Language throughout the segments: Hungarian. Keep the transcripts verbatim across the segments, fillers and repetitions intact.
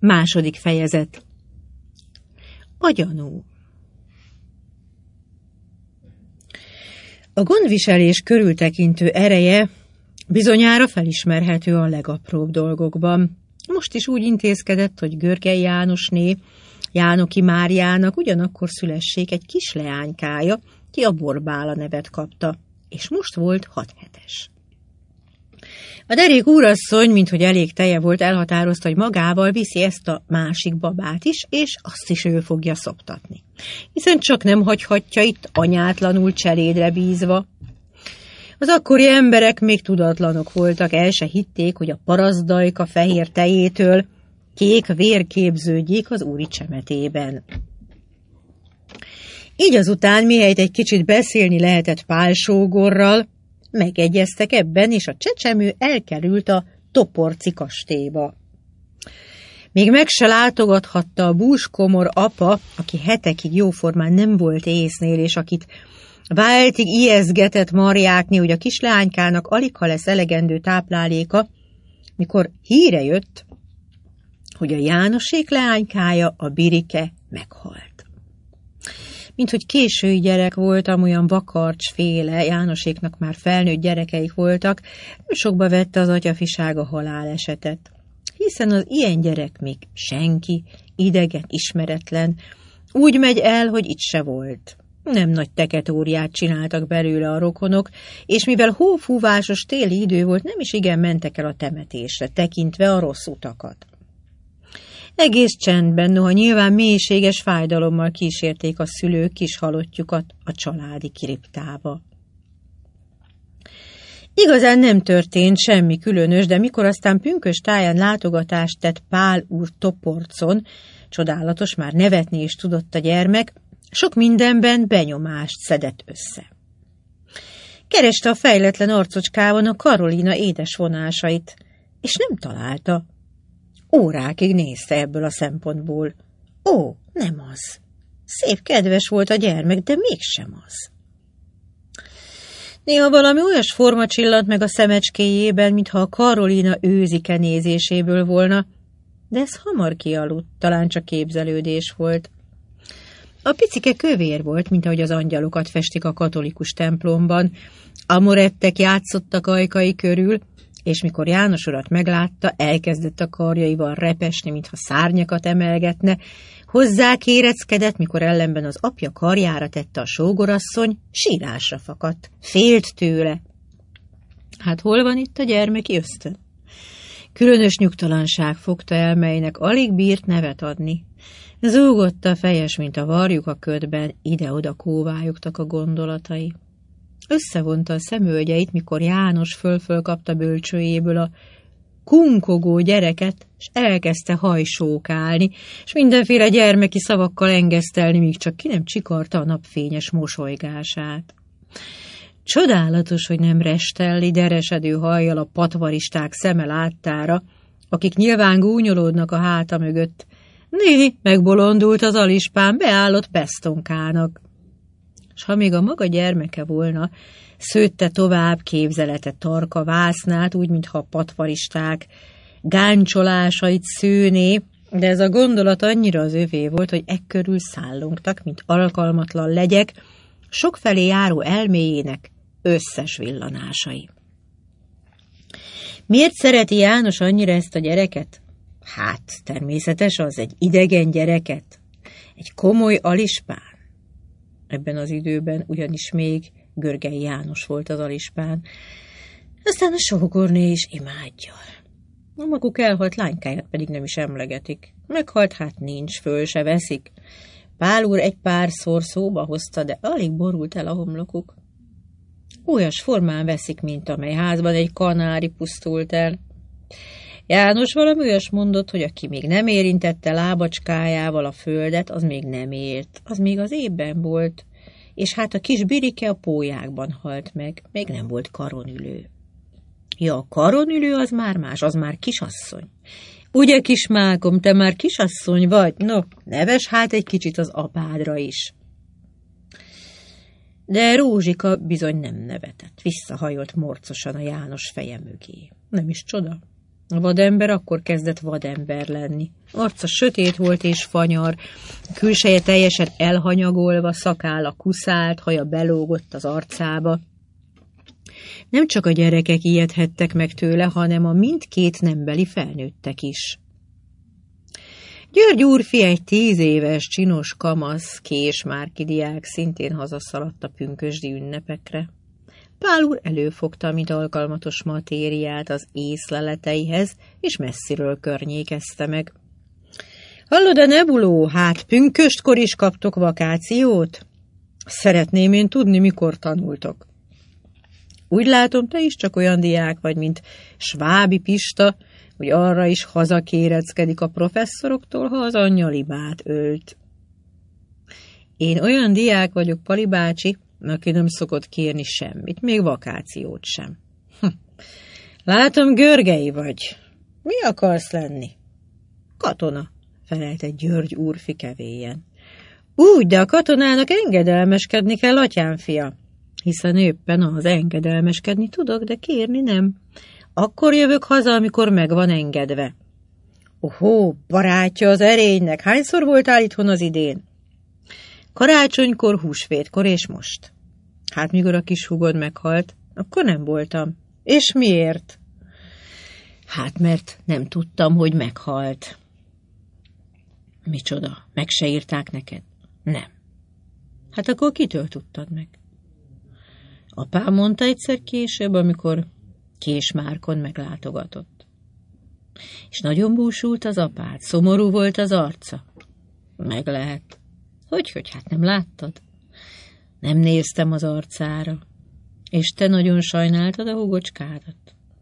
Második fejezet. A gyanú. A gondviselés körültekintő ereje bizonyára felismerhető a legapróbb dolgokban. Most is úgy intézkedett, hogy Görgei Jánosné, Jánoki Máriának ugyanakkor szülessék egy kis leánykája, ki a Borbála nevet kapta, és most volt hat hetes. A derék úrasszony, minthogy elég teje volt, elhatározta, hogy magával viszi ezt a másik babát is, és azt is ő fogja szoptatni. Hiszen csak nem hagyhatja itt anyátlanul cselédre bízva. Az akkori emberek még tudatlanok voltak, el se hitték, hogy a parasztdajka fehér tejétől kék vér képződjék az úri csemetében. Így azután, mihelyt egy kicsit beszélni lehetett Pál sógorral, megegyeztek ebben, és a csecsemő elkerült a Toporci kastélyba. Még meg se látogathatta a búskomor apa, aki hetekig jóformán nem volt észnél, és akit váltig ijeszgetett marjákni, hogy a kisleánykának aligha lesz elegendő tápláléka, mikor híre jött, hogy a Jánosék leánykája, a Birike meghalt. Minthogy késői gyerek voltam, olyan vakarcsféle, Jánoséknak már felnőtt gyerekeik voltak, nem sokba vette az atyafiság a halálesetet. Hiszen az ilyen gyerek még senki, idegen, ismeretlen, úgy megy el, hogy itt se volt. Nem nagy teketóriát csináltak belőle a rokonok, és mivel hófúvásos téli idő volt, nem is igen mentek el a temetésre, tekintve a rossz utakat. Egész csendben, noha nyilván mélységes fájdalommal kísérték a szülők kis halottjukat a családi kriptába. Igazán nem történt semmi különös, de mikor aztán pünkös táján látogatást tett Pál úr Toporcon, csodálatos, már nevetni is tudott a gyermek, sok mindenben benyomást szedett össze. Kereste a fejletlen arcocskában a Karolina édes vonásait, és nem találta. Órákig nézte ebből a szempontból. Ó, nem az. Szép, kedves volt a gyermek, de mégsem az. Néha valami olyas forma csillant meg a szemecskéjében, mintha a Karolina őzike nézéséből volna, de ez hamar kialudt, talán csak képzelődés volt. A picike kövér volt, mint ahogy az angyalokat festik a katolikus templomban. Amorettek játszottak ajkai körül, és mikor János urat meglátta, elkezdett a karjaival repesni, mintha szárnyakat emelgetne, hozzá kéreckedett, mikor ellenben az apja karjára tette a sógorasszony, sírásra fakadt, félt tőle. Hát hol van itt a gyermeki ösztön? Különös nyugtalanság fogta el, melynek alig bírt nevet adni. Zúgott a fejes, mint a varjuk a ködben, ide-oda kóvályogtak a gondolatai. Összevonta a szemölgyeit, mikor János föl-föl kapta bölcsőjéből a kunkogó gyereket, és elkezdte hajsókálni, és mindenféle gyermeki szavakkal engesztelni, míg csak ki nem csikarta a napfényes mosolygását. Csodálatos, hogy nem restelli deresedő hajjal a patvaristák szeme láttára, akik nyilván gúnyolódnak a háta mögött. Né, megbolondult az alispán, beállott pestonkának. S ha még a maga gyermeke volna, szőtte tovább képzelete tarka vásznát, úgy, mintha a patvaristák gáncsolásait szőné, de ez a gondolat annyira az övé volt, hogy ekkörül szállongtak, mint alkalmatlan legyek, sokfelé járó elméjének összes villanásai. Miért szereti János annyira ezt a gyereket? Hát, természetes az, egy idegen gyereket, egy komoly alispán. Ebben az időben ugyanis még Görgei János volt az alispán, aztán a sógorné is imádja. A maguk elhalt lánykáját pedig nem is emlegetik. Meghalt, hát nincs, föl se veszik. Pál úr egy párszor szóba hozta, de alig borult el a homlokuk. Olyas formán veszik, mint amely házban egy kanári pusztult el. János valami olyas mondott, hogy aki még nem érintette lábacskájával a földet, az még nem élt, az még az ébben volt, és hát a kis Birike a pólyákban halt meg, még nem volt karonülő. Ja, a karonülő az már más, az már kisasszony. Ugye, kismákom, te már kisasszony vagy? No, neves hát egy kicsit az apádra is. De Rózsika bizony nem nevetett, visszahajolt morcosan a János feje mögé. Nem is csoda. A vadember akkor kezdett vadember lenni. Arca sötét volt és fanyar, külseje teljesen elhanyagolva, szakálla kuszált, haja belógott az arcába. Nem csak a gyerekek ijedhettek meg tőle, hanem a mindkét nembeli felnőttek is. György úrfi egy tíz éves, csinos kamasz, Késmárki diák szintén hazaszaladt a pünkösdi ünnepekre. Pál úr előfogta, mint alkalmatos matériát az észleleteihez, és messziről környékezte meg. Hallod-e, Nebuló, hát pünköstkor is kaptok vakációt? Szeretném én tudni, mikor tanultok. Úgy látom, te is csak olyan diák vagy, mint Svábi Pista, hogy arra is hazakéreckedik a professzoroktól, ha az anyja libát ölt. Én olyan diák vagyok, Pali bácsi, aki nem szokott kérni semmit, még vakációt sem. Hm. Látom, Görgei vagy. Mi akarsz lenni? Katona, felelte György úrfi kevélyen. Úgy, de a katonának engedelmeskedni kell, atyám fia. Hiszen éppen az engedelmeskedni tudok, de kérni nem. Akkor jövök haza, amikor meg van engedve. Ohó, barátja az erénynek, hányszor voltál itthon az idén? Karácsonykor, húsvétkor és most. Hát mikor a kis húgod meghalt, akkor nem voltam. És miért? Hát mert nem tudtam, hogy meghalt. Micsoda, meg se írták neked? Nem. Hát akkor kitől tudtad meg? Apám mondta egyszer később, amikor Késmárkon meglátogatott. És nagyon búsult az apád, szomorú volt az arca. Meg lehet. Hogyhogy, hát nem láttad? Nem néztem az arcára. És te nagyon sajnáltad a hugocskádat.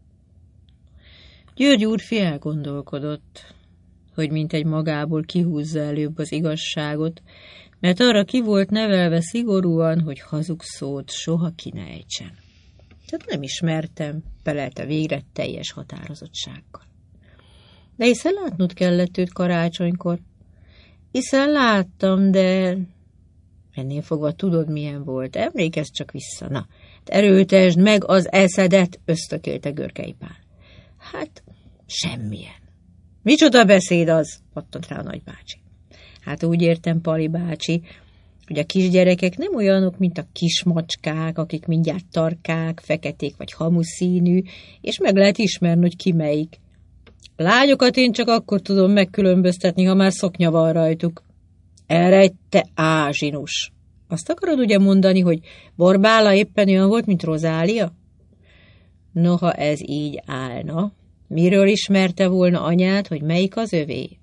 György úrfi elgondolkodott, hogy mintegy magából kihúzza előbb az igazságot, mert arra ki volt nevelve szigorúan, hogy hazugszót soha ki ne ejtsen. Tehát nem ismertem, felelte végre teljes határozottsággal. De hiszen látnod kellett őt karácsonykor. Hiszen láttam, de ennél fogva tudod, milyen volt. Emlékezz csak vissza. Na, erőltesd meg az eszedet, ösztökélte Görgei Pál. Hát, semmilyen. Micsoda beszéd az? Pattant rá a nagybácsi. Hát úgy értem, Pali bácsi, hogy a kisgyerekek nem olyanok, mint a kismacskák, akik mindjárt tarkák, feketék vagy hamuszínű, és meg lehet ismerni, hogy ki melyik. Lányokat én csak akkor tudom megkülönböztetni, ha már szoknya van rajtuk. Erre egy te ázsinus. Azt akarod ugye mondani, hogy Borbála éppen olyan volt, mint Rozália? Noha ez így állna, miről ismerte volna anyát, hogy melyik az övé?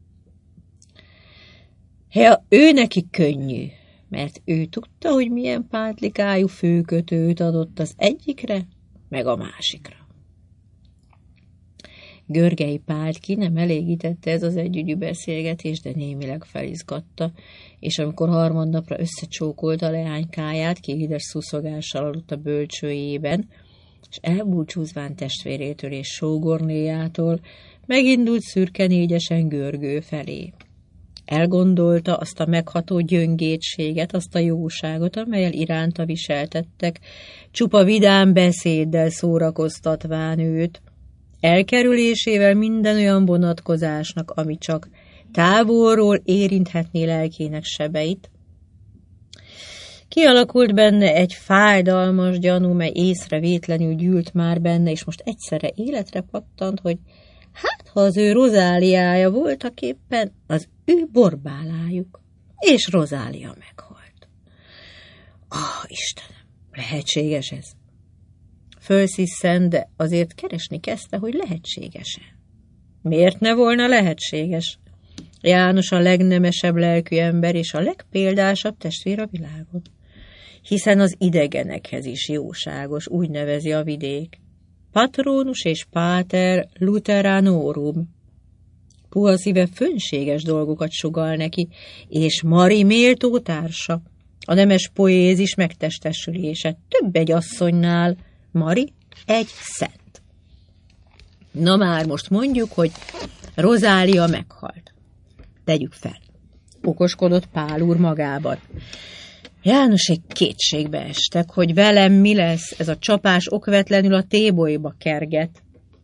Ja, ő neki könnyű, mert ő tudta, hogy milyen pátlikájú főkötőt adott az egyikre, meg a másikra. Görgei Pált ki nem elégítette ez az együgyű beszélgetés, de némileg felizgatta, és amikor harmadnapra összecsókolta a leánykáját, kéhides szuszogással aludt a bölcsőjében, és elbúcsúzván testvérétől és sógornéjától megindult szürke négyesen Görgő felé. Elgondolta azt a megható gyöngétséget, azt a jóságot, amellyel iránta viseltettek, csupa vidám beszéddel szórakoztatván őt, elkerülésével minden olyan vonatkozásnak, ami csak távolról érinthetné lelkének sebeit. Kialakult benne egy fájdalmas gyanú, mely észrevétlenül gyűlt már benne, és most egyszerre életre pattant, hogy hát, ha az ő Rozáliája voltak éppen, az ő Borbálájuk, és Rozália meghalt. Ah, Istenem, lehetséges ez? Fölsziszen, de azért keresni kezdte, hogy lehetséges-e. Miért ne volna lehetséges? János a legnemesebb lelkű ember, és a legpéldásabb testvér a világon. Hiszen az idegenekhez is jóságos, úgy nevezi a vidék. Patronus és Páter Lutheranorum. Puha szíve fönséges dolgokat sugall neki, és Mari méltó társa, a nemes poézis megtestesülése, több egy asszonynál, Mari egy szent. Na már most mondjuk, hogy Rozália meghalt. Tegyük fel. Okoskodott Pál úr magában. Jánosék kétségbe estek, hogy velem mi lesz, ez a csapás okvetlenül a tébolyba kerget.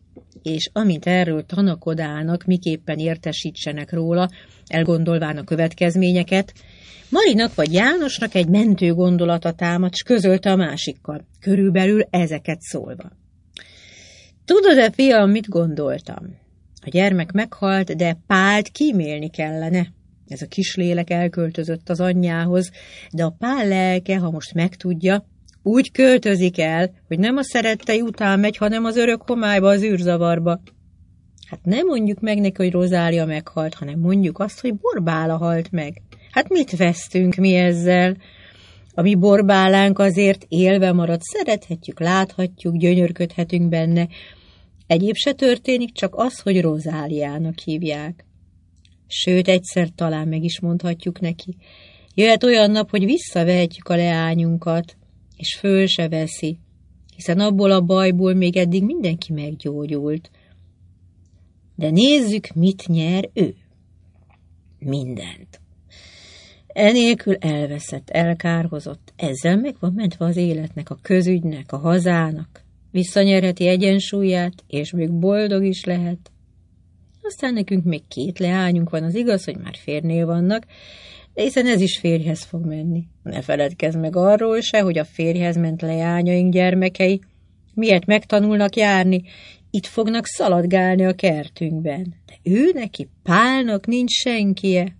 és amint erről tanakodálnak, miképpen értesítsenek róla, elgondolván a következményeket, Marinak vagy Jánosnak egy mentő gondolata támadt, s közölte a másikkal, körülbelül ezeket szólva. Tudod-e, fiam, mit gondoltam? A gyermek meghalt, de Pált kímélni kellene. Ez a kislélek elköltözött az anyjához, de a Pál lelke, ha most megtudja, úgy költözik el, hogy nem a szerettei után megy, hanem az örök homályba, az űrzavarba. Hát nem mondjuk meg neki, hogy Rozália meghalt, hanem mondjuk azt, hogy Borbála halt meg. Hát mit vesztünk mi ezzel? A mi Borbálánk azért élve marad, szerethetjük, láthatjuk, gyönyörködhetünk benne. Egyéb se történik, csak az, hogy Rozáliának hívják. Sőt, egyszer talán meg is mondhatjuk neki. Jöhet olyan nap, hogy visszavehetjük a leányunkat, és föl se veszi, hiszen abból a bajból még eddig mindenki meggyógyult. De nézzük, mit nyer ő. Mindent. Enélkül elveszett, elkárhozott, ezzel meg van mentve az életnek, a közügynek, a hazának. Visszanyerheti egyensúlyát, és még boldog is lehet. Aztán nekünk még két leányunk van, az igaz, hogy már férnél vannak, de hiszen ez is férjhez fog menni. Ne feledkezz meg arról se, hogy a férjhez ment leányaink gyermekei miért megtanulnak járni, itt fognak szaladgálni a kertünkben. De ő neki, Pálnak nincs senkie.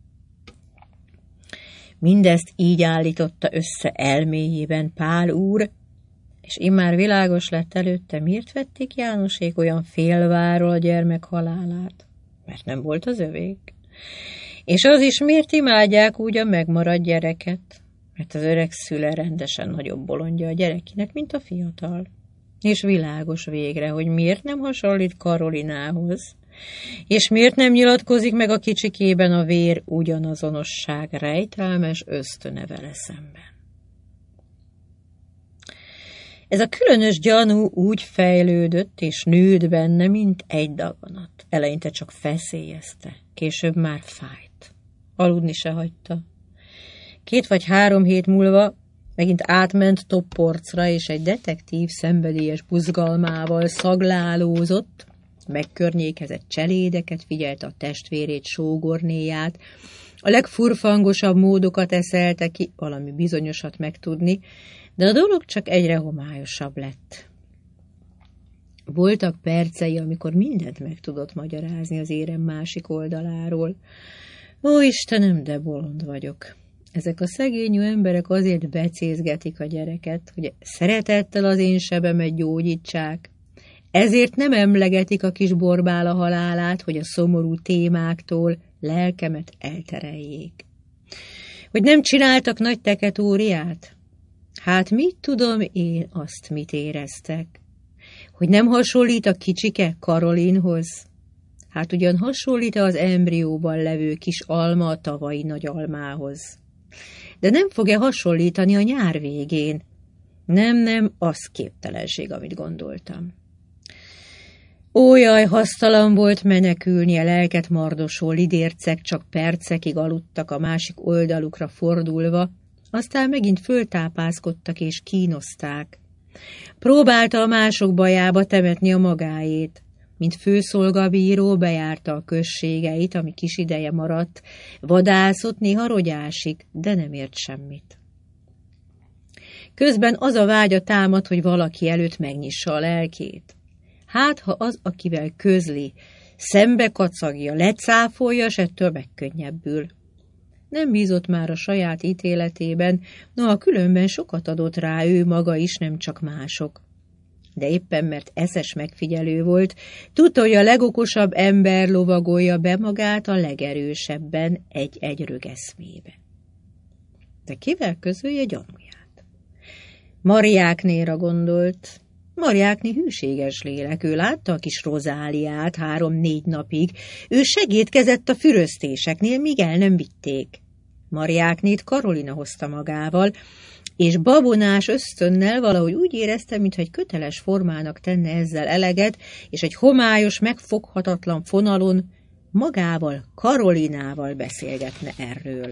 Mindezt így állította össze elméjében Pál úr, és immár világos lett előtte, miért vették Jánosék olyan félváról a gyermek halálát, mert nem volt az övék. És az is, miért imádják úgy a megmaradt gyereket, mert az öreg szüle rendesen nagyobb bolondja a gyerekinek, mint a fiatal. És világos végre, hogy miért nem hasonlít Karolinához, és miért nem nyilatkozik meg a kicsikében a vér ugyanazonosság rejtelmes ösztöne vele szemben. Ez a különös gyanú úgy fejlődött és nőtt benne, mint egy daganat. Eleinte csak feszélyezte, később már fájt. Aludni se hagyta. Két vagy három hét múlva megint átment topporcra, és egy detektív szenvedélyes buzgalmával szaglálózott, megkörnyékezett cselédeket, figyelte a testvérét, sógornéját, a legfurfangosabb módokat eszelte ki, valami bizonyosat megtudni, de a dolog csak egyre homályosabb lett. Voltak percei, amikor mindent meg tudott magyarázni az érem másik oldaláról. Ó, Istenem, de bolond vagyok. Ezek a szegényű emberek azért becézgetik a gyereket, hogy szeretettel az én sebemet gyógyítsák. Ezért nem emlegetik a kis Borbála halálát, hogy a szomorú témáktól lelkemet eltereljék. Hogy nem csináltak nagy teketóriát? Hát mit tudom én azt, mit éreztek? Hogy nem hasonlít a kicsike Karolinhoz? Hát ugyan hasonlít az embrióban levő kis alma a tavalyi nagy almához. De nem fog-e hasonlítani a nyár végén? Nem, nem, az képtelenség, amit gondoltam. Ó, jaj, hasztalan volt menekülni, a lelket mardosó lidércek csak percekig aludtak a másik oldalukra fordulva, aztán megint föltápászkodtak és kínozták. Próbálta a mások bajába temetni a magáét, mint főszolgabíró bejárta a községeit, ami kis ideje maradt, vadászott, néha rogyásig, de nem ért semmit. Közben az a vágya támad, hogy valaki előtt megnyissa a lelkét. Hát, ha az, akivel közli, szembe kacagja, lecáfolja, s ettől megkönnyebbül. Nem bízott már a saját ítéletében, noha különben sokat adott rá ő maga is, nem csak mások. De éppen mert eszes megfigyelő volt, tudta, hogy a legokosabb ember lovagolja be magát a legerősebben egy-egy rögeszmébe. De kivel közölje gyanúját? Mariáknéra gondolt. Mariákné hűséges lélek, ő látta a kis Rozáliát három-négy napig, ő segédkezett a füröztéseknél, míg el nem vitték. Mariáknét Karolina hozta magával, és babonás ösztönnel valahogy úgy érezte, mintha egy köteles formának tenne ezzel eleget, és egy homályos, megfoghatatlan fonalon magával, Karolinával beszélgetne erről.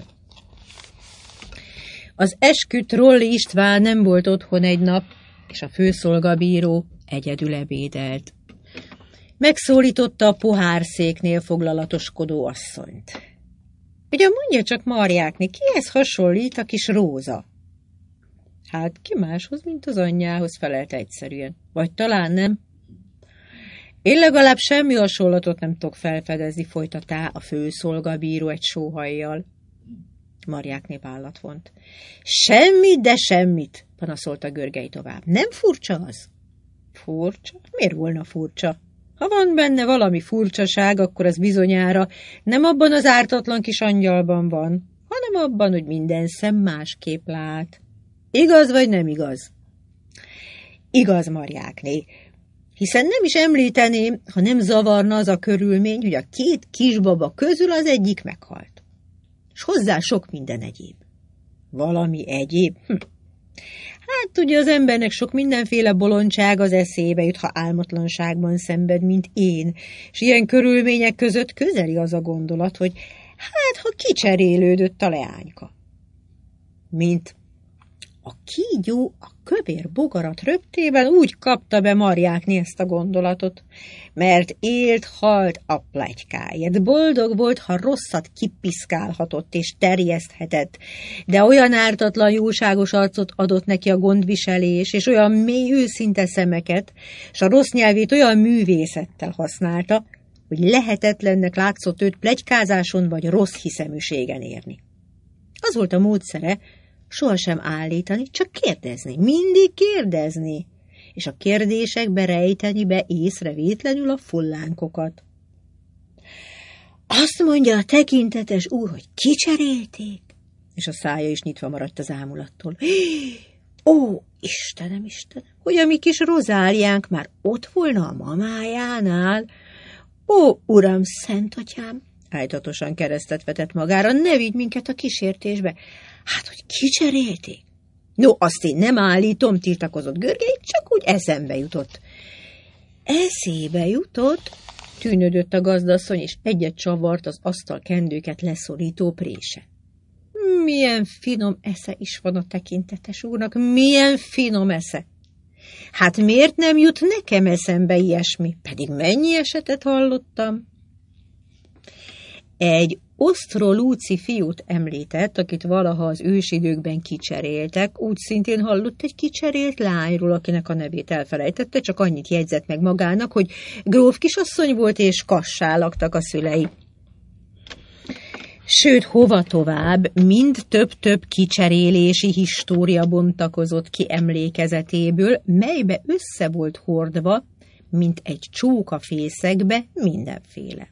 Az esküdt Rolli István nem volt otthon egy nap, és a főszolgabíró egyedül ebédelt. Megszólította a pohárszéknél foglalatoskodó asszonyt. Ugye mondja csak, Marjákné, kihez hasonlít a kis Róza? Hát ki máshoz, mint az anyjához, felelte egyszerűen. Vagy talán nem. Én legalább semmi hasonlatot nem tudok felfedezni, folytatá a főszolgabíró egy sóhajjal. Marjákné vállat vont. Semmit, de semmit, panaszolta Görgei tovább. Nem furcsa az? Furcsa? Miért volna furcsa? Ha van benne valami furcsaság, akkor az bizonyára nem abban az ártatlan kis angyalban van, hanem abban, hogy minden szem másképp lát. Igaz vagy nem igaz? Igaz, Marjákné, hiszen nem is említeném, ha nem zavarna az a körülmény, hogy a két kisbaba közül az egyik meghalt. És hozzá sok minden egyéb. Valami egyéb? Hm. Hát ugye az embernek sok mindenféle bolondság az eszébe jut, ha álmatlanságban szenved, mint én, és ilyen körülmények között közeli az a gondolat, hogy hát, ha kicserélődött a leányka. Mint a kígyó a kövér bogarat röptében úgy kapta be Marjákné ezt a gondolatot, mert élt, halt a pletykáért. Boldog volt, ha rosszat kipiszkálhatott és terjeszthetett, de olyan ártatlan jóságos arcot adott neki a gondviselés, és olyan mély őszinte szemeket, és a rossz nyelvét olyan művészettel használta, hogy lehetetlennek látszott őt pletykázáson vagy rossz hiszeműségen érni. Az volt a módszere, sohasem állítani, csak kérdezni, mindig kérdezni, és a kérdésekbe rejteni be észrevétlenül a fullánkokat. Azt mondja a tekintetes úr, hogy kicserélték, és a szája is nyitva maradt az ámulattól. Ó, Istenem, Istenem, hogy a mi kis Rozáliánk már ott volna a mamájánál. Ó, Uram, Szentatyám, ájtatosan keresztet vetett magára, ne vigy minket a kísértésbe. Hát, hogy kicserélték? No, azt én nem állítom, tiltakozott Görgei, csak úgy eszembe jutott. Eszébe jutott, tűnődött a gazdasszony, és egyet csavart az asztal kendőket leszorító prése. Milyen finom esze is van a tekintetes úrnak, milyen finom esze. Hát miért nem jut nekem eszembe ilyesmi, pedig mennyi esetet hallottam? Egy osztrolúci fiút említett, akit valaha az ősidőkben kicseréltek, úgy szintén hallott egy kicserélt lányról, akinek a nevét elfelejtette, csak annyit jegyzett meg magának, hogy gróf kisasszony volt, és kassá laktak a szülei. Sőt, hova tovább, mind több-több kicserélési história bontakozott ki emlékezetéből, melybe össze volt hordva, mint egy csókafészekbe mindenféle.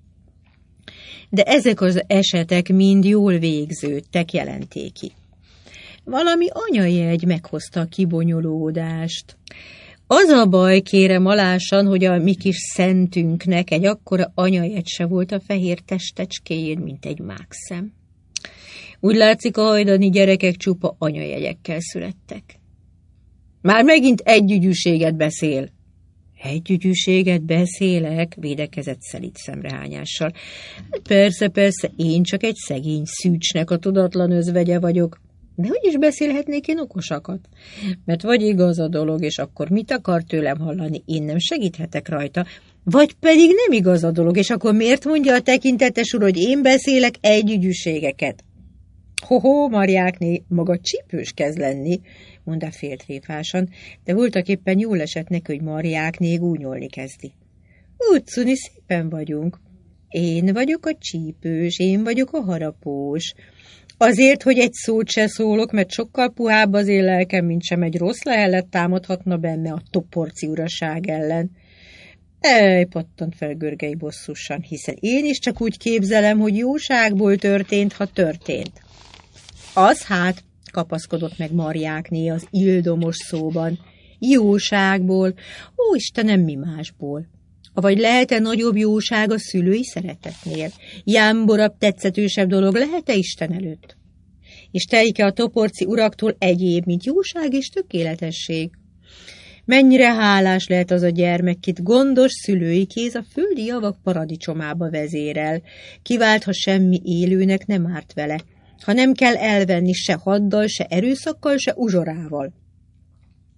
De ezek az esetek mind jól végződtek, jelenték ki. Valami anyajegy meghozta a kibonyolódást. Az a baj, kérem alásan, hogy a mi kis szentünknek egy akkora anyajegy se volt a fehér testecskéjén, mint egy mákszem. Úgy látszik, a hajdani gyerekek csupa anyajegyekkel születtek. Már megint együgyűséget beszél. Együgyűséget beszélek, védekezett szelíd szemrehányással. Persze, persze, én csak egy szegény szűcsnek a tudatlan özvegye vagyok. De hogy is beszélhetnék én okosakat? Mert vagy igaz a dolog, és akkor mit akar tőlem hallani, én nem segíthetek rajta, vagy pedig nem igaz a dolog, és akkor miért mondja a tekintetes úr, hogy én beszélek együgyűségeket? Ho-ho, Marjákné, maga csípős kezd lenni, mondta féltréfásan, de voltak éppen jól esett neki, hogy Marjákné gúnyolni kezdi. Úgy szuni, szépen vagyunk. Én vagyok a csípős, én vagyok a harapós. Azért, hogy egy szót se szólok, mert sokkal puhább az én lelkem, mint sem egy rossz lehelet támadhatna benne a toporci uraság ellen. Ej, pattant fel Görgei bosszusan, hiszen én is csak úgy képzelem, hogy jóságból történt, ha történt. Az hát, kapaszkodott meg Marjákné az ildomos szóban. Jóságból, ó Istenem, mi másból? Vagy lehet-e nagyobb jóság a szülői szeretetnél? Jámborabb, tetszetősebb dolog lehet-e Isten előtt? És telik-e a toporci uraktól egyéb, mint jóság és tökéletesség? Mennyire hálás lehet az a gyermek, kit gondos szülői kéz a földi javak paradicsomába vezérel, kivált, ha semmi élőnek nem árt vele, ha nem kell elvenni se haddal, se erőszakkal, se uzsorával.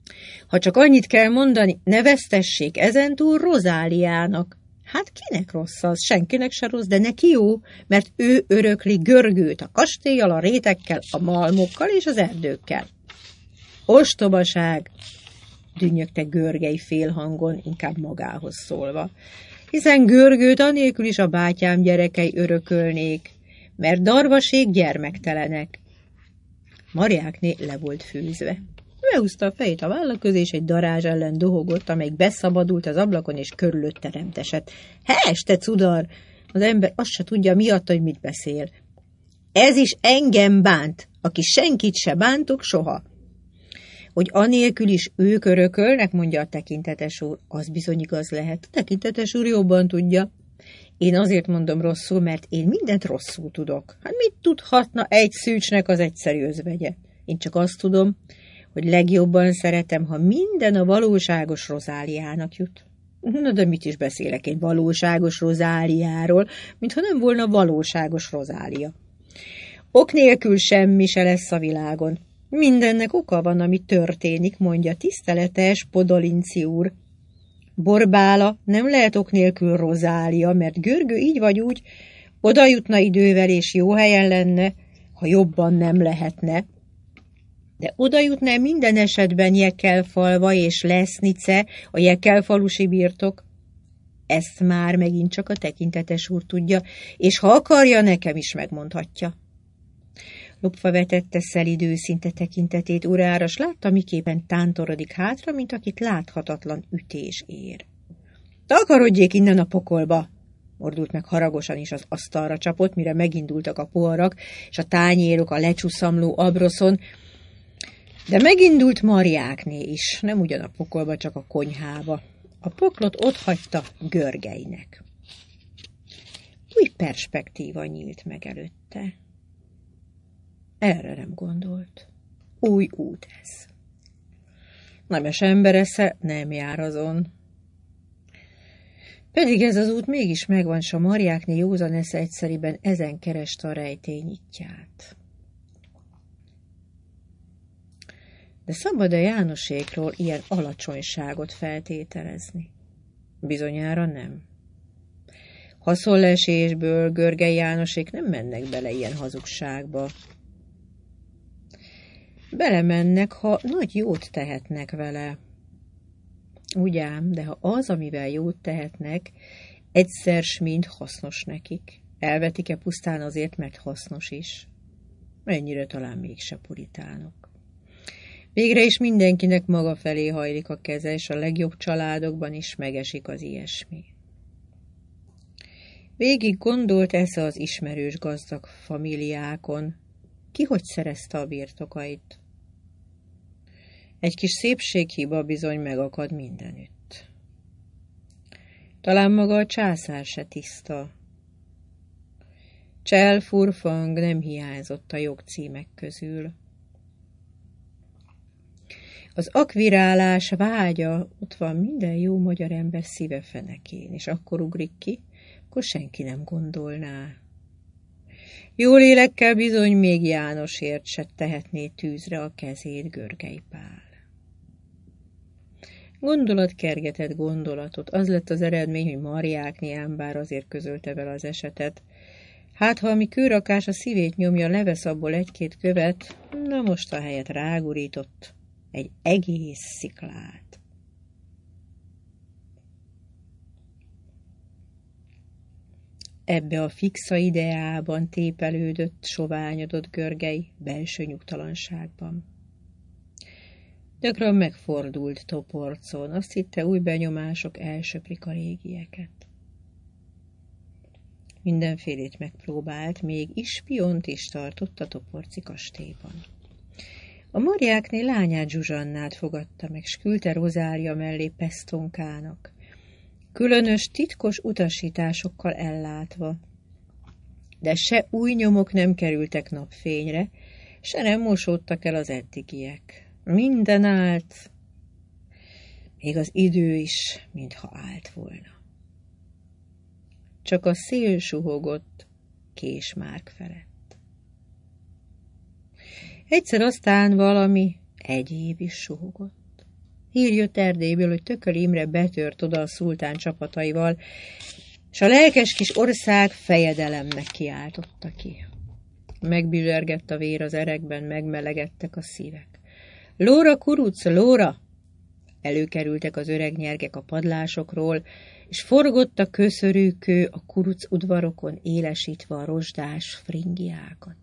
Ha csak annyit kell mondani, neveztessék ezentúl Rozáliának. Hát kinek rossz az? Senkinek se rossz, de neki jó, mert ő örökli Görgőt a kastéllyal, a rétekkel, a malmokkal és az erdőkkel. Ostobaság, dünnyögte Görgei félhangon, inkább magához szólva, hiszen Görgőt anélkül is a bátyám gyerekei örökölnék, mert darvasék gyermektelenek. Mariákné le volt főzve. Behúzta a fejét a válla közé, és egy darázs ellen dohogott, amelyik beszabadult az ablakon, és körülötte remtesett. Hes, te cudar! Az ember azt se tudja miatta, hogy mit beszél. Ez is engem bánt, aki senkit se bántok soha. Hogy anélkül is ők örökölnek, mondja a tekintetes úr, az bizony igaz lehet. A tekintetes úr jobban tudja. Én azért mondom rosszul, mert én mindent rosszul tudok. Hát mit tudhatna egy szűcsnek az egyszerű özvegye? Én csak azt tudom, hogy legjobban szeretem, ha minden a valóságos Rozáliának jut. Na de mit is beszélek egy valóságos Rozáliáról, mintha nem volna valóságos Rozália. Ok nélkül semmi se lesz a világon. Mindennek oka van, ami történik, mondja tiszteletes Podolinci úr. Borbála nem lehet ok nélkül Rozália, mert Görgő így vagy úgy oda jutna idővel, és jó helyen lenne, ha jobban nem lehetne. De oda jutna minden esetben Jekelfalva és Lesznice, a Jekelfalusi birtok. Ezt már megint csak a tekintetes úr tudja, és ha akarja, nekem is megmondhatja. Lopva vetette szelíd őszinte tekintetét urára, s látta, miképpen tántorodik hátra, mint akit láthatatlan ütés ér. Takarodjék innen a pokolba! Mordult meg haragosan is az asztalra csapott, mire megindultak a poharak, és a tányérok a lecsúszamló abroszon, de megindult Mariákné is, nem ugyan a pokolba, csak a konyhába. A poklot otthagyta Görgeinek. Új perspektíva nyílt meg előtte. Erre nem gondolt. Új út ez. Nemes ember esze nem jár azon. Pedig ez az út mégis megvan, s a Mariákné józan esze egyszeriben ezen kereste a rejtély nyitját. De szabad-e Jánosékról ilyen alacsonyságot feltételezni? Bizonyára nem. Haszonlesésből Görgei Jánosék nem mennek bele ilyen hazugságba. Belemennek, ha nagy jót tehetnek vele. Ugyám, de ha az, amivel jót tehetnek, egyszer s mind hasznos nekik, elvetik-e pusztán azért, mert hasznos is? Ennyire talán mégse puritánok. Végre is mindenkinek maga felé hajlik a keze, és a legjobb családokban is megesik az ilyesmi. Végig gondolt esze az ismerős gazdag familiákon, ki hogy szerezte a birtokait. Egy kis szépséghiba bizony megakad mindenütt. Talán maga a császár se tiszta. Csel furfang nem hiányzott a jogcímek közül. Az akvirálás vágya ott van minden jó magyar ember szíve fenekén, és akkor ugrik ki, akkor senki nem gondolná. Jó lélekkel bizony még Jánosért se tehetné tűzre a kezét Görgei Pál. Gondolat kergetett gondolatot, az lett az eredmény, hogy Mariákné ám bár azért közölte vele az esetet. Hát, ha ami kőrakás a szívét nyomja, levesz abból egy-két követ, na most a helyet rágurított egy egész sziklát. Ebbe a fixa ideában tépelődött, soványodott Görgei belső nyugtalanságban. Gyakran megfordult toporcon, azt hitte, új benyomások elsöprik a régieket. Mindenfélét megpróbált, még ispiont is tartott a toporci kastélyban. A Mariákné lányát Zsuzsannát fogadta meg, s küldte Rozália mellé Pesztonkának, különös, titkos utasításokkal ellátva. De se új nyomok nem kerültek napfényre, se nem mosódtak el az eddigiek. Minden állt, még az idő is, mintha állt volna. Csak a szél suhogott Késmárk felett. Egyszer aztán valami egyéb is suhogott. Hír jött Erdélyből, hogy Tököli Imre betört oda a szultán csapataival, és a lelkes kis ország fejedelemnek kiáltotta ki. Megbizsergett a vér az erekben, megmelegedtek a szívek. Lóra, kuruc, lóra! Előkerültek az öreg nyergek a padlásokról, és forgott a köszörűkő a kuruc udvarokon, élesítve a rozsdás fringiákat.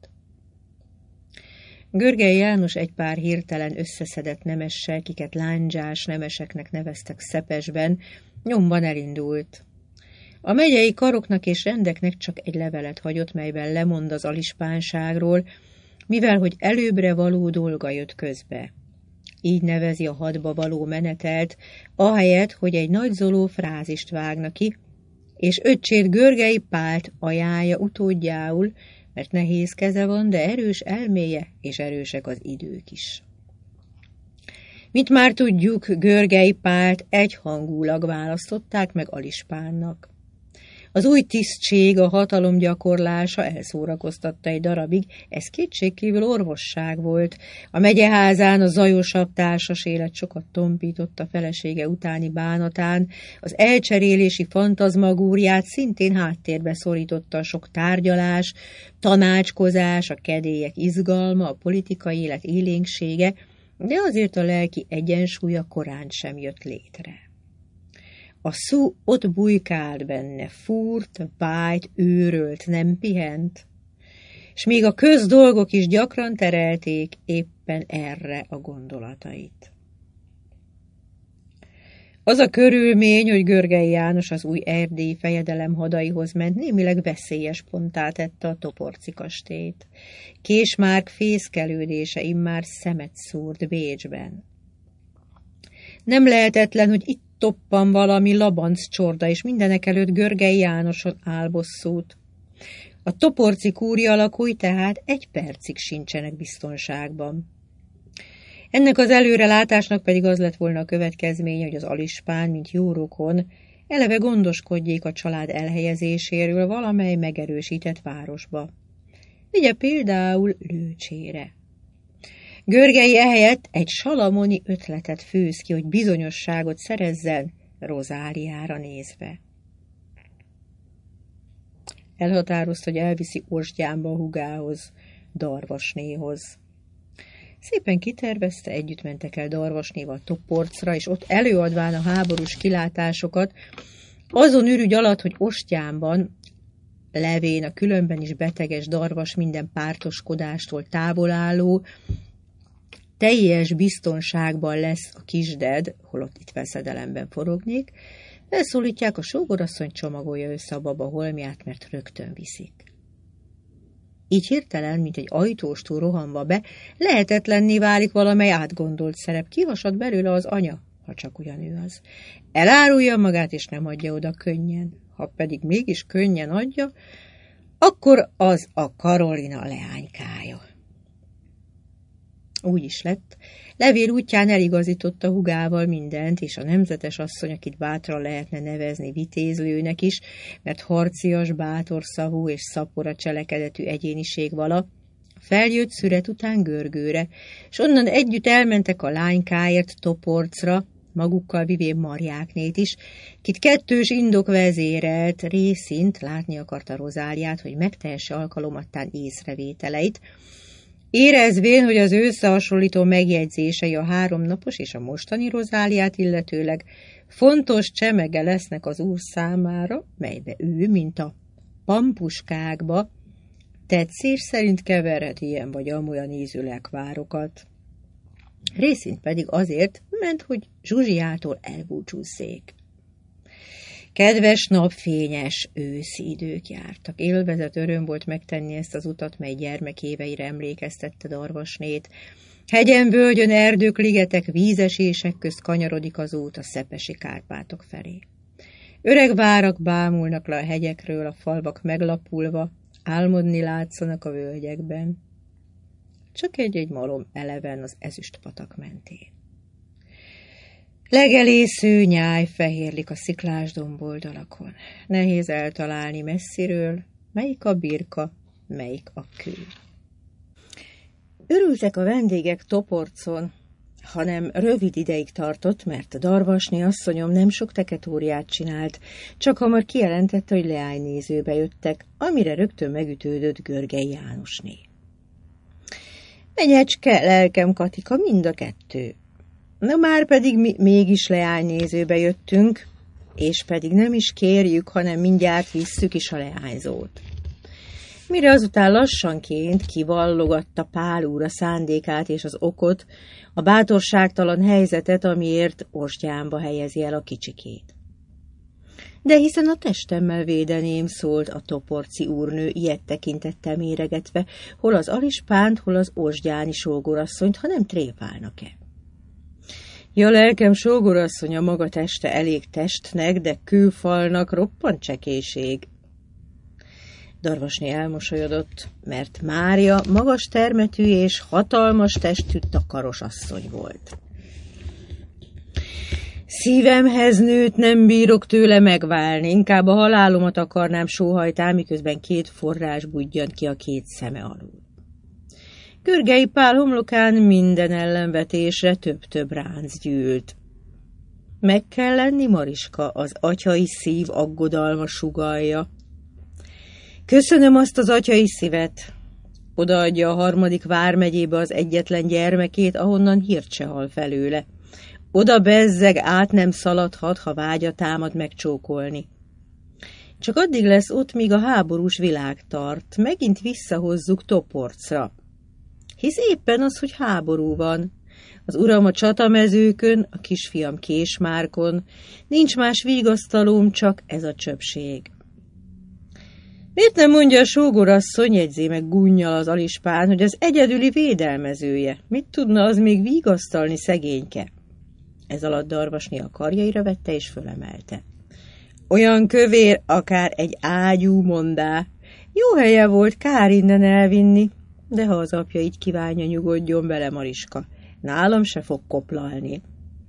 Görgei János egy pár hirtelen összeszedett nemessel, kiket lándzsás nemeseknek neveztek Szepesben, nyomban elindult. A megyei karoknak és rendeknek csak egy levelet hagyott, melyben lemond az alispánságról, mivel hogy előbbre való dolga jött közbe. Így nevezi a hadba való menetelt, ahelyett, hogy egy nagyzoló frázist vágna ki, és öccsét Görgei Pált ajánlja utódjául, mert nehéz keze van, de erős elméje, és erősek az idők is. Mint már tudjuk, Görgei Pált egyhangulag választották meg Alispánnak. Az új tisztség, a hatalom gyakorlása elszórakoztatta egy darabig, ez kétségkívül orvosság volt. A megyeházán a zajosabb társas élet sokat tompított a felesége utáni bánatán, az elcserélési fantazmagúriát szintén háttérbe szorította a sok tárgyalás, tanácskozás, a kedélyek izgalma, a politikai élet élénksége, de azért a lelki egyensúlya korán sem jött létre. A szú ott bujkált benne, fúrt, vájt, őrölt, nem pihent, és még a közdolgok is gyakran terelték éppen erre a gondolatait. Az a körülmény, hogy Görgei János az új erdélyi fejedelem hadaihoz ment, némileg veszélyes ponttá tette a Toporci kastélyt. Késmárk fészkelődése immár szemet szúrt Bécsben. Nem lehetetlen, hogy itt toppan valami labanc csorda, és mindenekelőtt Görgei Jánoson áll bosszút. A Toporci kúria lakói tehát egy percig sincsenek biztonságban. Ennek az előrelátásnak pedig az lett volna a következménye, hogy az alispán, mint jó rokon, eleve gondoskodjék a család elhelyezéséről valamely megerősített városba. Vigye például Lőcsére. Görgei ehelyett egy salamoni ötletet főz ki, hogy bizonyosságot szerezzen Rozáliára nézve. Elhatározta, hogy elviszi Osgyánba a húgához, Darvasnéhoz. Szépen kitervezte, együtt mentek el Darvasnéval Toporcra, és ott előadván a háborús kilátásokat, azon ürügy alatt, hogy Ostyánban, levén a különben is beteges Darvas minden pártoskodástól távol álló, teljes biztonságban lesz a kisded, holott itt veszedelemben forognék, felszólítják a sógorasszony, csomagolja össze a baba holmját, mert rögtön viszik. Így hirtelen, mint egy ajtóstól rohanva be, lehetetlenné válik valamely átgondolt szerep, kivasad belőle az anya, ha csak ugyan ő az. Elárulja magát, és nem adja oda könnyen. Ha pedig mégis könnyen adja, akkor az a Karolina leánykája. Úgy is lett. Levél útján eligazította hugával mindent, és a nemzetes asszony, akit bátran lehetne nevezni vitézlőnek is, mert harcias, bátorszavú és szapora cselekedetű egyéniség vala, feljött szüret után Görgőre, és onnan együtt elmentek a lánykáért Toporcra, magukkal vivén Marjáknét is, kit kettős indok vezérelt, részint látni akarta Rozáliát, hogy megtehesse alkalomattán észrevételeit, érezvén, hogy az összehasonlító megjegyzései a háromnapos és a mostani Rozáliát illetőleg fontos csemege lesznek az úr számára, melybe ő, mint a pampuskákba, tetszés szerint keverhet ilyen vagy amolyan ízű lekvárokat. Részint pedig azért, mert hogy Zsuzsiától elbúcsúzzék. Kedves napfényes őszi idők jártak. Élvezet öröm volt megtenni ezt az utat, mely gyermekéveire emlékeztette Darvasnét. Hegyen, völgyön, erdők, ligetek, vízesések közt kanyarodik az út a szepesi Kárpátok felé. Öreg várak bámulnak le a hegyekről, a falvak meglapulva, álmodni látszanak a völgyekben. Csak egy-egy malom eleven az ezüstpatak mentén. Legelésző nyáj fehérlik a sziklás domboldalakon. Nehéz eltalálni messziről, melyik a birka, melyik a kő. Örültek a vendégek Toporcon, hanem rövid ideig tartott, mert Darvasné asszonyom nem sok teketóriát csinált, csak hamar kijelentette, hogy leánynézőbe jöttek, amire rögtön megütődött Görgei Jánosné. Menyecske, lelkem, Katika, mind a kettő. Na már pedig mi mégis leánynézőbe jöttünk, és pedig nem is kérjük, hanem mindjárt visszük is a leányzót. Mire azután lassanként kivallogatta Pál úr a szándékát és az okot, a bátorságtalan helyzetet, amiért ostjánba helyezi el a kicsikét. De hiszen a testemmel védeném, szólt a toporci úrnő ilyet tekintettel méregetve, hol az alispánt, hol az osgyáni sógorasszonyt, ha nem tréfálnak-e. Ja, lelkem, sógorasszony, a maga teste elég testnek, de kőfalnak roppant csekéség. Darvasné elmosolyodott, mert Mária magas termetű és hatalmas testű takaros asszony volt. Szívemhez nőtt, nem bírok tőle megválni, inkább a halálomat akarnám sóhajtál, miközben két forrás budjant ki a két szeme alul. Görgei Pál homlokán minden ellenvetésre több-több ránc gyűlt. Meg kell lenni, Mariska, az atyai szív aggodalma sugallja. Köszönöm azt az atyai szívet. Odaadja a harmadik vármegyébe az egyetlen gyermekét, ahonnan hírt se hall felőle. Oda bezzeg át nem szaladhat, ha vágya támad megcsókolni. Csak addig lesz ott, míg a háborús világ tart, megint visszahozzuk Toporcra. Hisz éppen az, hogy háború van. Az uram a csatamezőkön, a kisfiam Késmárkon, nincs más vigasztalóm, csak ez a csöpség. Miért nem mondja a sógorasszony, jegyzé meg gúnnyal az alispán, hogy az egyedüli védelmezője? Mit tudna az még vigasztalni, szegényke? Ez alatt Darvasné a karjaira vette és fölemelte. Olyan kövér, akár egy ágyú, mondá. Jó helye volt, kár innen elvinni, de ha az apja így kívánja, nyugodjon bele, Mariska. Nálam se fog koplalni.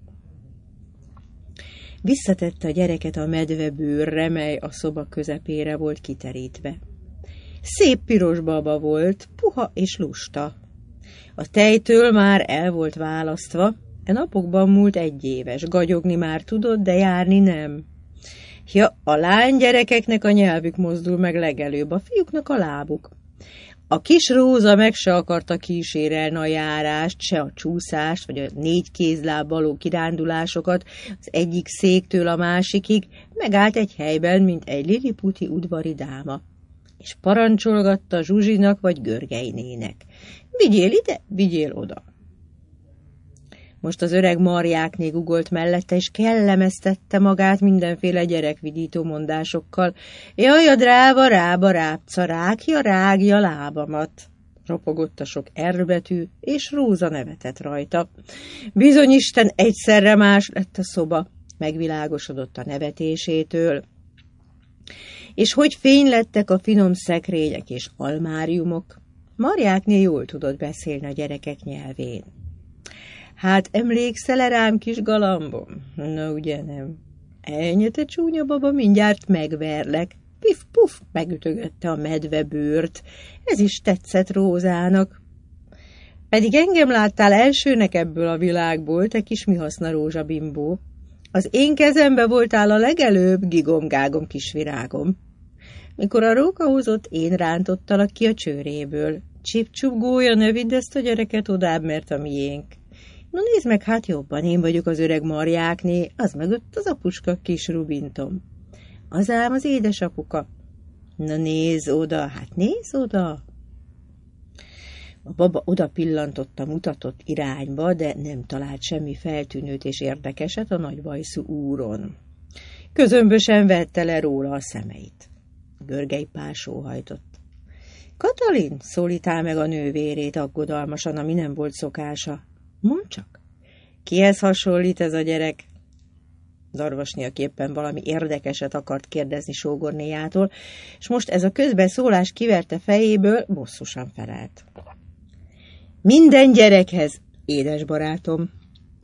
Visszatette a gyereket a medvebőrre, mely a szoba közepére volt kiterítve. Szép piros baba volt, puha és lusta. A tejtől már el volt választva, e napokban múlt egy éves, gagyogni már tudott, de járni nem. Ja, a lánygyerekeknek a nyelvük mozdul meg legelőbb, a fiúknak a lábuk. A kis Róza meg se akarta kísérelni a járást, se a csúszást, vagy a négy kézláb való kirándulásokat az egyik széktől a másikig, megállt egy helyben, mint egy liliputi udvari dáma, és parancsolgatta Zsuzsinak vagy Görgeinének. Vigyél ide, vigyél oda. Most az öreg Marjákné gugolt mellette, és kellemeztette magát mindenféle gyerekvidító mondásokkal. Jaj, a dráva, rába, rápca, rágja, rágja lábamat. Ropogott a sok erbetű, és Róza nevetett rajta. Bizony Isten, egyszerre más lett a szoba, megvilágosodott a nevetésétől. És hogy fény lettek a finom szekrények és almáriumok. Marjákné jól tudott beszélni a gyerekek nyelvén. Hát emlékszel-e rám, kis galambom? Na, ugye nem. Ennyi, te csúnya baba, mindjárt megverlek. Pif-puf, megütögette a medvebőrt. Ez is tetszett Rózának. Pedig engem láttál elsőnek ebből a világból, te kis mihaszna rózsabimbó. Az én kezembe voltál a legelőbb, gigom-gágom kisvirágom. Mikor a róka hozott, én rántottalak ki a csőréből. Csip-csup gólya, ne vidd ezt a gyereket odább, mert a miénk. No nézd meg, hát jobban, én vagyok az öreg Marjákné, az mögött az apuska kis Rubintom. Az ám az édesapuka. Na nézz oda, hát nézz oda. A baba oda pillantott a mutatott irányba, de nem talált semmi feltűnőt és érdekeset a nagybajszú úron. Közömbösen vette le róla a szemeit. Görgei Pál sóhajtott. Katalin, szólítál meg a nővérét aggodalmasan, ami nem volt szokása. Mondd csak, kihez hasonlít ez a gyerek? Darvasné, aki éppen valami érdekeset akart kérdezni sógornéjától, és most ez a közbeszólás kiverte fejéből, bosszusan felelt. Minden gyerekhez, édes barátom,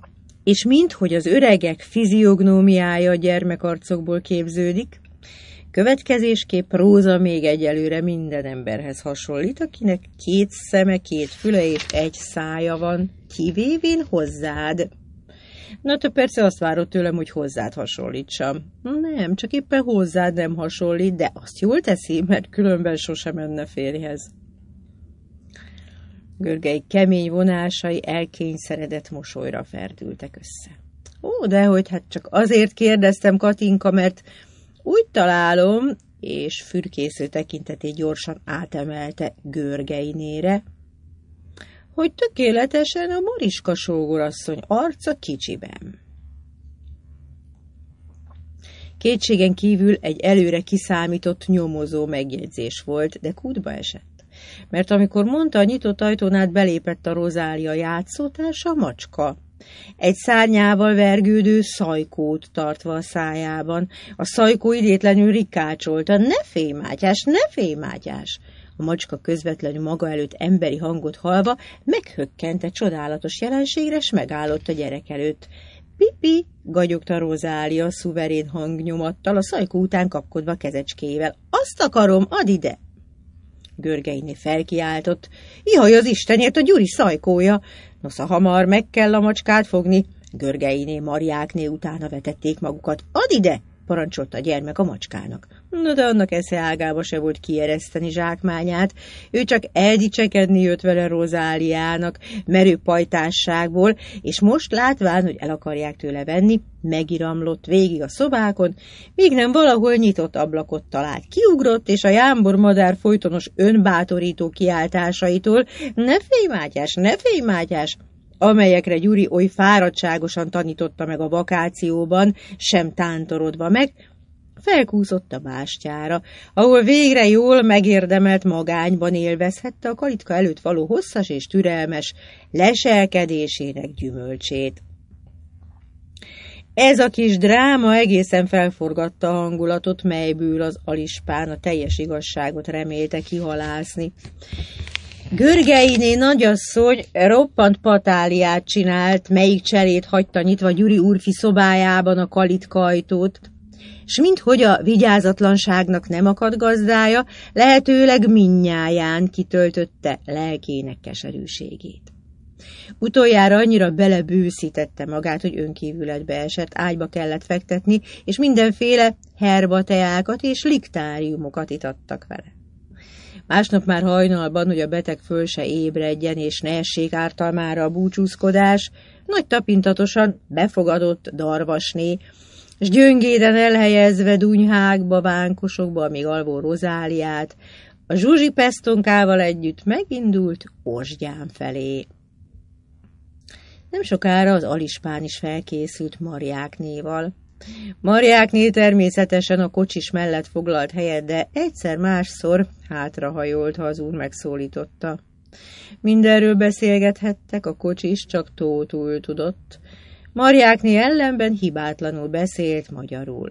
és minthogy az öregek fiziognómiája a gyermekarcokból képződik, Következésképp Róza még egyelőre minden emberhez hasonlít, akinek két szeme, két füle és egy szája van, kivévén hozzád. Na, te persze azt várod tőlem, hogy hozzád hasonlítsam. Nem, csak éppen hozzád nem hasonlít, de azt jól teszi, mert különben sosem menne férjhez. Görgei kemény vonásai elkényszeredett mosolyra ferdültek össze. Ó, dehogy, hát csak azért kérdeztem, Katinka, mert úgy találom, és fürkésző tekintetét gyorsan átemelte Görgeinére, hogy tökéletesen a Mariska sógorasszony arca kicsiben. Kétségen kívül egy előre kiszámított nyomozó megjegyzés volt, de kútba esett, mert amikor mondta, a nyitott ajtón át belépett a Rozália játszótársa, a macska. Egy szárnyával vergődő szajkót tartva a szájában. A szajkó idétlenül rikácsolta: ne félj, Mátyás, ne félj, Mátyás! A macska közvetlenül maga előtt emberi hangot hallva meghökkent egy csodálatos jelenségre, s megállott a gyerek előtt. Pipi, gagyogta Rozália szuverén hangnyomattal, a szajkó után kapkodva kezecskével. Azt akarom, add ide! Görgeiné felkiáltott: jaj, az Istenért, a Gyuri szajkója! Nosza, hamar meg kell a macskát fogni. Görgeiné, Mariákné utána vetették magukat. Add ide! Parancsolta a gyermek a macskának. Na, de annak esze ágába se volt kiereszteni zsákmányát. Ő csak eldicsekedni jött vele Rozáliának merő pajtásságból, és most látván, hogy el akarják tőle venni, megiramlott végig a szobákon, míg nem valahol nyitott ablakot talált. Kiugrott, és a jámbor madár folytonos önbátorító kiáltásaitól: ne félj, Mátyás, ne félj, Mátyás! Amelyekre Gyuri oly fáradtságosan tanította meg a vakációban, sem tántorodva meg, felkúszott a bástyára, ahol végre jól megérdemelt magányban élvezhette a kalitka előtt való hosszas és türelmes leselkedésének gyümölcsét. Ez a kis dráma egészen felforgatta a hangulatot, melyből az alispán a teljes igazságot remélte kihalászni. Görgeiné nagyasszony roppant patáliát csinált, melyik cserét hagyta nyitva Gyuri úrfi szobájában a kalitka ajtót, s minthogy a vigyázatlanságnak nem akadt gazdája, lehetőleg mindnyáján kitöltötte lelkének keserűségét. Utoljára annyira belebőszítette magát, hogy önkívületbe esett, ágyba kellett fektetni, és mindenféle herbateákat és liktáriumokat itattak vele. Másnap már hajnalban, hogy a beteg föl se ébredjen, és ne essék ártalmára a búcsúzkodás, nagy tapintatosan befogadott darvasné, s gyöngéden elhelyezve dunyhákba, vánkosokba, amíg alvó Rozáliát, a Zsuzsi Pesztonkával együtt megindult Osgyán felé. Nem sokára az alispán is felkészült Mariáknéval. Mariákné természetesen a kocsis mellett foglalt helyet, de egyszer-másszor hátrahajolt, ha az úr megszólította. Mindenről beszélgethettek, a kocsis csak tótul tudott. Mariákné ellenben hibátlanul beszélt magyarul.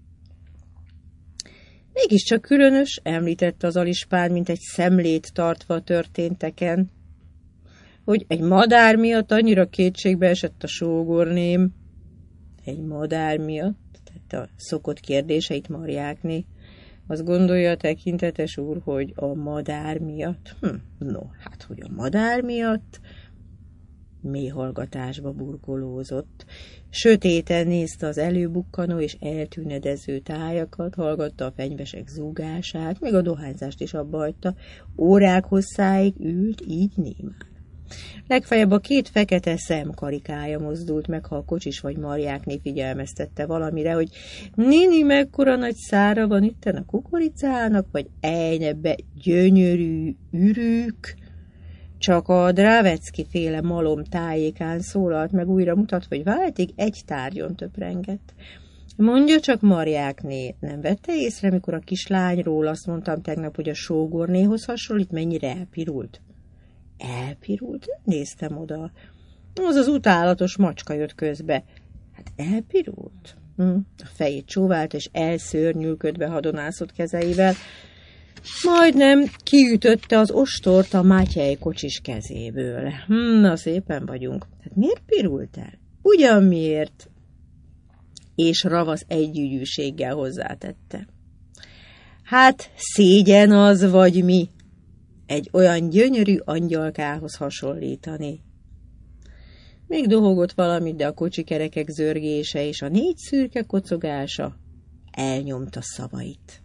Mégiscsak különös, említette az alispán, mint egy szemlét tartva a történteken, hogy egy madár miatt annyira kétségbe esett a sógorném. Egy madár miatt? Tehát a szokott kérdéseit Mariákné. Azt gondolja a tekintetes úr, hogy a madár miatt? Hm, no, hát, hogy a madár miatt? Mély hallgatásba burkolózott. Sötéten nézte az előbukkanó és eltűnedező tájakat, hallgatta a fenyvesek zúgását, még a dohányzást is abba hagyta. Órák hosszáig ült így némán. Legfeljebb a két fekete szemkarikája mozdult meg, ha a kocsis vagy Mariákné figyelmeztette valamire, hogy Nini, mekkora nagy szára van itten a kukoricának, vagy ejnebbe gyönyörű ürük. Csak a Dravecki féle malom tájékán szólalt meg újra, mutatva, hogy váltig egy tárgyon töprengett. Mondja csak, Mariákné, nem vette észre, mikor a kislányról azt mondtam tegnap, hogy a sógornéhoz hasonlít, mennyire elpirult? Elpirult? Néztem oda. Az az utálatos macska jött közbe. Hát elpirult? Hm. A fejét csóvált, és elszörnyűködve hadonászott kezeivel. Majdnem kiütötte az ostort a Mátyej kocsis kezéből. Hm, na, szépen vagyunk. Hát miért pirult el? Ugyan miért? És ravasz együgyűséggel hozzátette. Hát szégyen az vagy mi, egy olyan gyönyörű angyalkához hasonlítani. Még dohogott valamit, de a kocsikerekek zörgése és a négy szürke kocogása elnyomta szavait.